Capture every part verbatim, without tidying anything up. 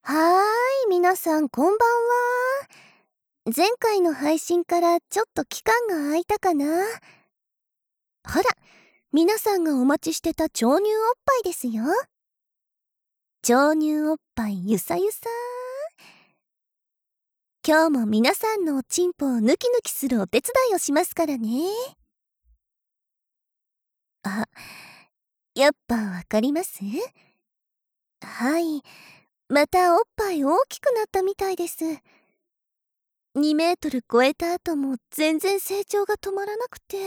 はーい、皆さんこんばんは。前回の配信からちょっと期間が空いたかな。ほら、皆さんがお待ちしてた超乳おっぱいですよ。超乳おっぱいゆさゆさ。今日も皆さんのおちんぽをヌキヌキするお手伝いをしますからね。あ、やっぱわかります？はい、またおっぱい大きくなったみたいです。にメートル超えた後も全然成長が止まらなくて。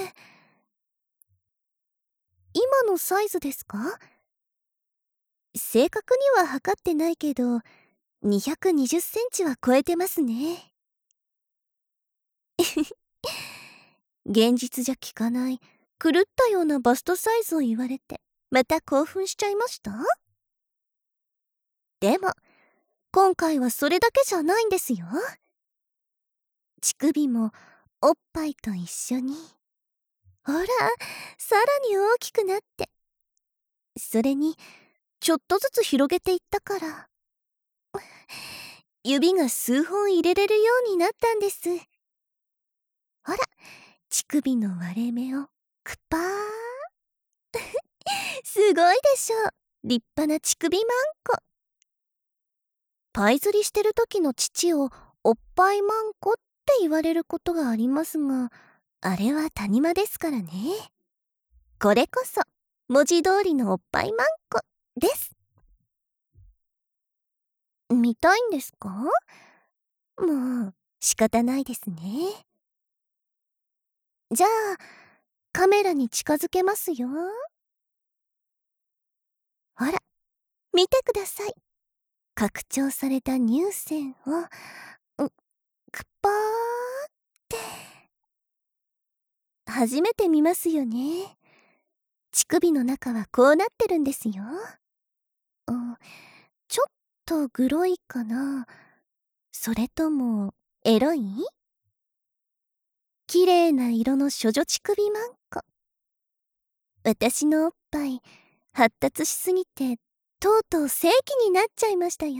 今のサイズですか？正確には測ってないけど、にひゃくにじゅっセンチは超えてますね。現実じゃ効かない、狂ったようなバストサイズを言われて、また興奮しちゃいました？でも、今回はそれだけじゃないんですよ。乳首もおっぱいと一緒に。ほら、さらに大きくなって。それに、ちょっとずつ広げていったから。指が数本入れれるようになったんです。ほら、乳首の割れ目をクパー。すごいでしょ。立派な乳首マンコ。パイ釣りしてる時の父をおっぱいマンコって言われることがありますが、あれは谷間ですからね。これこそ文字通りのおっぱいマンコです。見たいんですか？もう仕方ないですね。じゃあカメラに近づけますよ。ほら、見てください。拡張された乳腺をクパーって初めて見ますよね。乳首の中はこうなってるんですよ。うん、ちょっとグロいかな。それともエロい？綺麗な色の処女乳首マンコ。私のおっぱい発達しすぎてとうとう正規になっちゃいましたよ。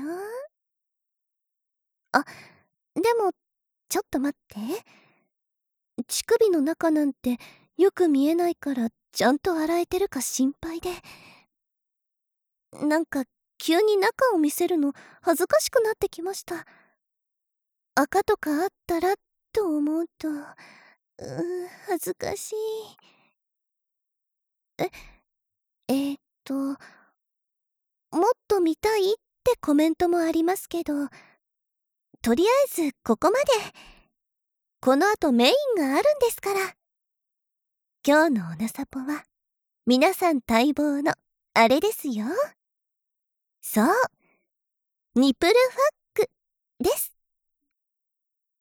あ、でもちょっと待って。乳首の中なんてよく見えないからちゃんと洗えてるか心配で。なんか急に中を見せるの恥ずかしくなってきました。赤とかあったらと思うと、うー恥ずかしい。え、えー、っと、もっと見たいってコメントもありますけど、とりあえずここまで。この後メインがあるんですから。今日のおなさぽは皆さん待望のあれですよ。そう、ニプルファックです。